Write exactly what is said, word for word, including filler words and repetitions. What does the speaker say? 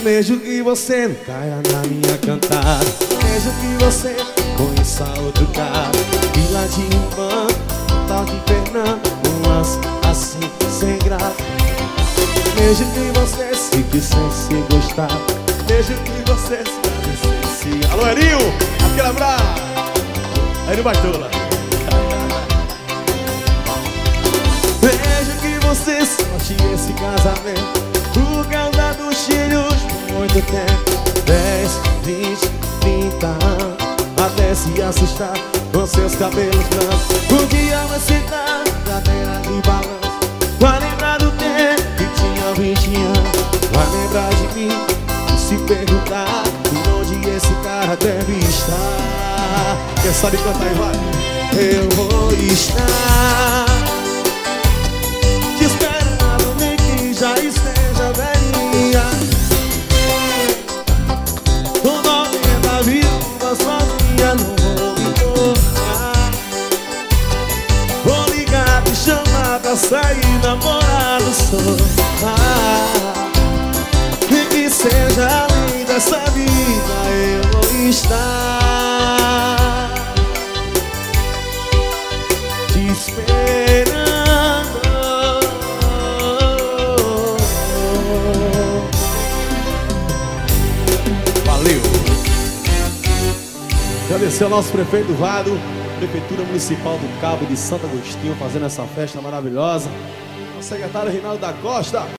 Vejo que você não caia na minha cantada. Vejo que você conheça outro cara. Vila de irmã, tal de Fernando, umas assim sem graça. Vejo que você se quiser se gostar. Vejo que você se se... Alô, Erinho, aquele abraço. Erinho Baitola. Vejo que você sorte esse casamento por causa dos filhos por muito tempo. Dez, vinte, trinta anos, até se assustar com seus cabelos brancos. Um dia vai sentar na cadeira de balanço, vai lembrar do tempo que tinha vinte anos. Vai lembrar de mim e se perguntar por onde esse cara deve estar. Quem sabe cantar aí, vai. Eu vou estar te esperando, nem que já esteja velhinha, com noventa viúvas sozinha. Não vou me importar, vou ligar, te chamar pra sair namorado só. Ah, e que seja além dessa vida eu vou estar te esperando. Valeu! Agradecer ao nosso prefeito Vado, Prefeitura Municipal do Cabo de Santo Agostinho, fazendo essa festa maravilhosa. O secretário Reinaldo da Costa.